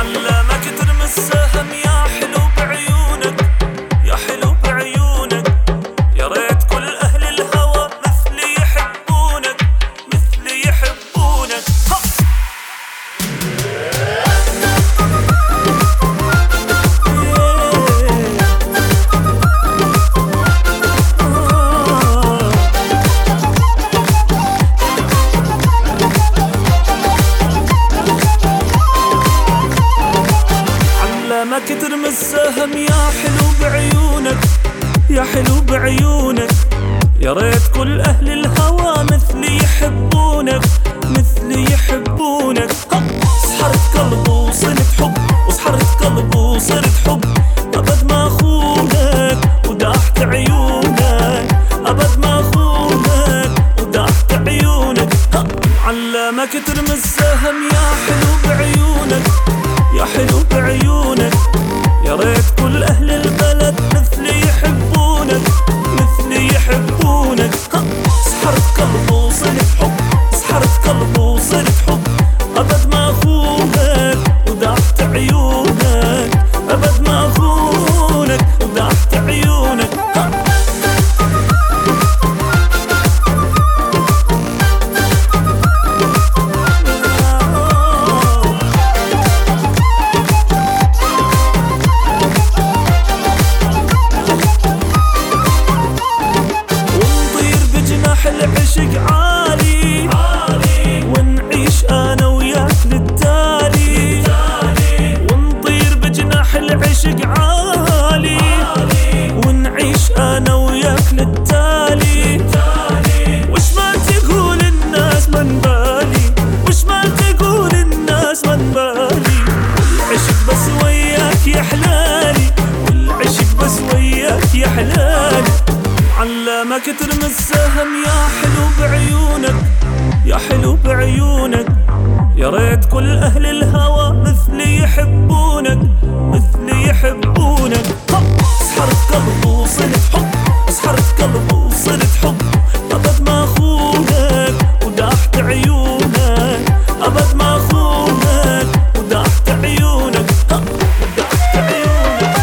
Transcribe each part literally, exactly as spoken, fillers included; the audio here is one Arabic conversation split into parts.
علمك ترمي السهم يا حلو بعيونك، يا حلو بعيونك. يا ريت كل أهل الهوى مثلي يحبونك، مثلي يحبونك. علمك ترمي السهم يا حلو بعيونك، يا حلو بعيونك. يا ريت كل أهل الهوى مثلي يحبونك، مثلي يحبونك. سحرت قلبي وصرت حب، وسحرت قلبي وصرت حب. أبد ما أخونك وداحت عيونك، أبد ما أخونك وداحت عيونك. علمك ترمي السهم يا حلو بعيونك، يا حلو بعيونك. يا ريت كل أهل البلد مثلي يحبونك، مثلي يحبونك. سحرت قلبي وصرت حب، سحرت قلبي وصرت حب. أبد ما أخونك وداحت عيونك، أبد ما أخونك وداحت عيونك. العشق عالي عالي، ونعيش انا وياك للتالي، ونطير بجناح العشق عالي عالي، ونعيش انا وياك للتالي. وش ما تقول الناس من بالي، وش ما تقول الناس من بالي. والعشق بس وياك يا حلالي، والعشق بس وياك يا حلالي. علمك ترمي السهم يا حلو بعيونك، يا حلو بعيونك. يا ريت كل أهل الهوى مثلي يحبونك، مثلي يحبونك. سحرت قلبي وصرت حب، سحرت قلبي وصرت حب. أبد ما أخونك وداحت عيونك، أبد ما أخونك وداحت عيونك، وداحت عيونك.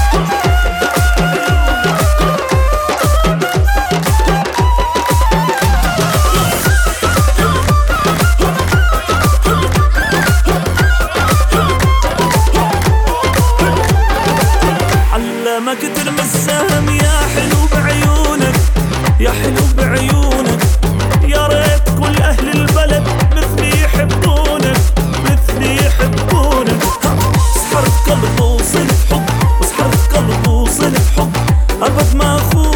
علمك ترمي السهم يا حلو بعيونك، يا حلو بعيونك. يا ريت كل أهل البلد مثلي يحبونك، مثلي يحبونك. سحرت قلبي وصرت حب، وسحرت قلبي وصرت حب. أبد ما أخونك